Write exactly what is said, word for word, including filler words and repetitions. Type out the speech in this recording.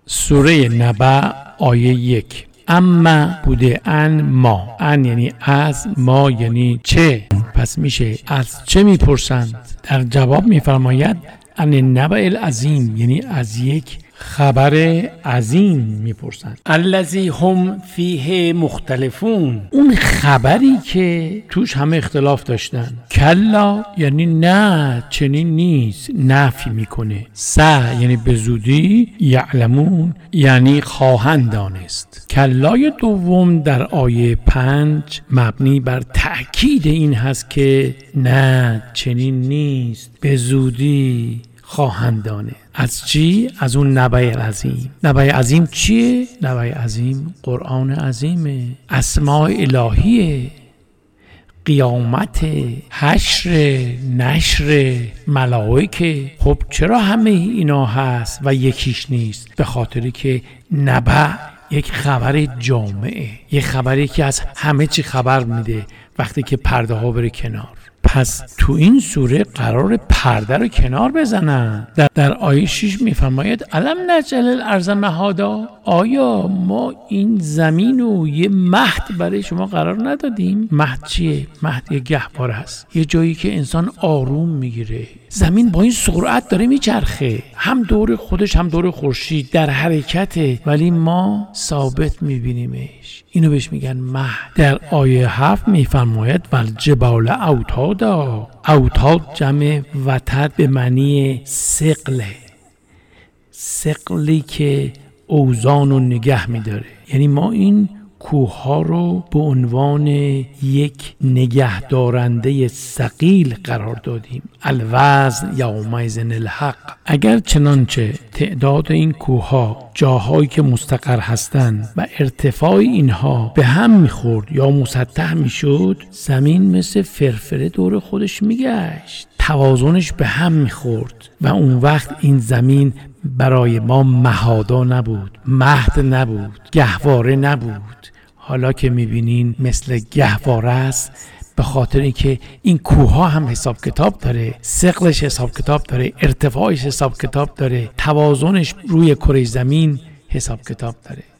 سوره نبأ آیه یک. اما بوده ان ما، ان یعنی از، ما یعنی چه، پس میشه از چه میپرسند. در جواب میفرماید ان نبأ العظیم، یعنی از یک خبر عظیم میپرسند. الذی هم فیه مختلفون، اون خبری که توش همه اختلاف داشتن. کلا یعنی نه، چنین نیست، نفی میکنه. س یعنی به زودی، یعلمون یعنی خواهند دانست. کلای دوم در آیه پنج مبنی بر تأکید این هست که نه، چنین نیست، به زودی خواهند دانه. از چی؟ از اون نبأ عظیم. نبأ عظیم چیه؟ نبأ عظیم قرآن عظیمه، اسماء الهیه، قیامت، حشر، نشر، ملائکه. خب چرا همه اینا هست و یکیش نیست؟ به خاطری که نبأ یک خبر جامعه، یک خبری که از همه چی خبر میده وقتی که پرده ها بره کنار. پس تو این سوره قرار پرده رو کنار بزنن. در, در آیه شش میفرماید الم نجعل الارض مهادا، آیا ما این زمین رو یه مهد برای شما قرار ندادیم؟ مهد چیه؟ مهد یه گهواره هست، یه جایی که انسان آروم میگیره. زمین با این سرعت داره میچرخه، هم دور خودش هم دور خورشید، در حرکته، ولی ما ثابت میبینیمش. اینو بهش میگن مهد. در آیه هفت میفرماید والجبال اوتادا، اوتاد جمع وتد به معنی ثقله، ثقلی که اوزان رو نگه میداره. یعنی ما این کوه ها رو به عنوان یک نگه دارنده ثقیل قرار دادیم. الوزن یومئذ الحق. اگر چنانچه تعداد این کوه ها، جاهایی که مستقر هستند و ارتفاع اینها به هم میخورد یا مسطح میشد، زمین مثل فرفره دور خودش میگشت، توازنش به هم میخورد و اون وقت این زمین برای ما مهادا نبود، مهد نبود، گهواره نبود. حالا که میبینین مثل گهواره است، به خاطر اینکه این کوه ها هم حساب کتاب داره، ثقلش حساب کتاب داره، ارتفاعش حساب کتاب داره، توازنش روی کره زمین حساب کتاب داره.